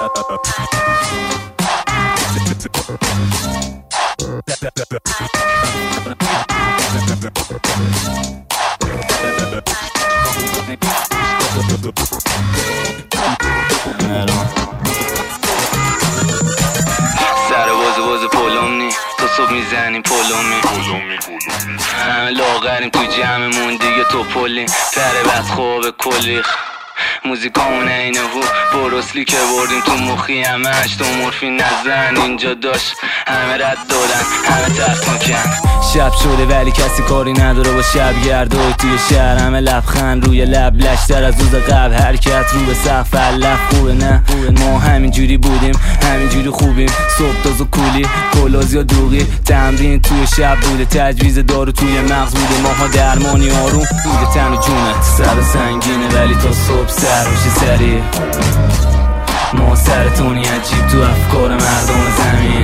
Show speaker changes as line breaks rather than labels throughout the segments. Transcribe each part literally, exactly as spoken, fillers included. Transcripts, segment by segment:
سر بازه بازه پولم نی تو صبح میزنیم پولومی همه لاغریم تو جمعمون دیگه تو پولیم پره بد خواب کلی موزیکامونه اینه هو بروسلی که بردیم تو مخی همش تو مورفین نزن اینجا داشت همه رد دادن همه تخت کن شب شده ولی کسی کاری نداره با شب گردوی توی شهر همه لبخند روی لب لشتر از روز قبل حرکت رو به سقف علف خوبه نه ما همینجوری بودیم همینجوری خوبیم صبح تاز و کولی کلاز یا دوغی تمرین توی شب بوده تجویز دارو توی مغز بوده ماها درمانی آروم بوده تن و جونت سر سنگینه ولی تا صبح سر روشی سری ما سرتونی عجیب تو افکار مردم زمین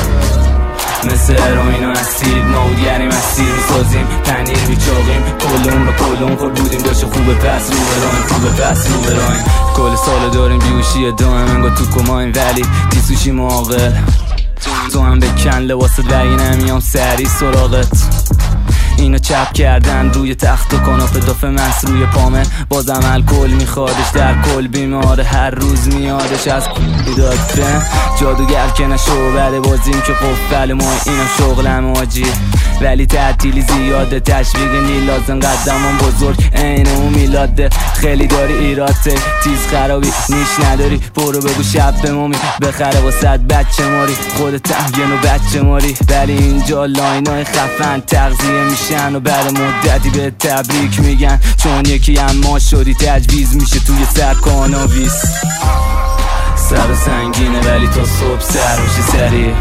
مثل اروین و اسید ما بودگریم اسیر میسازیم پنیر میچاقیم کلون رو کلون خور بودیم داشته خوبه پس رو برایم خوبه پس رو برایم کل سال داریم بیوشی دائم انگار تو کمایم ولی دیسوشی معاقل تو هم بکن لباست بگی نمیام سری سراغت اینو چپ کردن روی تخت و کاناپه دافه منس روی پامه بازم الکل میخوادش در کل بیماره هر روز میادش از بیداد فهم جادوگر که نشو بده بازیم که قفل ما اینم شغلم آجی ولی تعطیلی زیاده تشویق نیل لازم قدمان بزرگ این اون میلاده خیلی داری ایراته تیز خرابی نیش نداری برو بگو شب به مومی بخره واسد بچه ماری خودت هم یه نو بچه ماری ولی اینجا لاینای خفن تغذیه میشن و بعد مدتی به تبریک میگن چون یکی هم ما شدی تجویز میشه توی سر کاناویس سر سنگینه ولی تا صبح سر روشی سری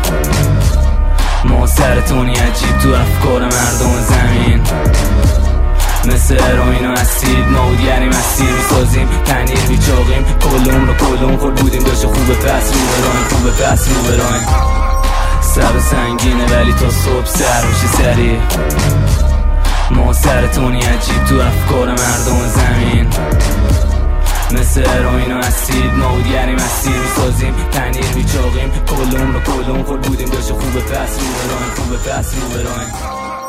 ما سرتونی عجیب تو افکار مردم زمین مثل اروین و اسید ما بودگریم اسیر میسازیم پنیر میچاقیم کلون رو کلون خور بودیم داشته خوبه پس رو برایم خوبه پس رو برایم سر سنگینه ولی تا صبح سر روشی سری ما سرتونی عجیب تو افکار مردم زمین مثل اروین و اسید ما بودگریم اسیر میسازیم پنیر میچاقیم کلون رو کلون خور بودیم داشته خوبه پس رو برایم خوبه پس رو برایم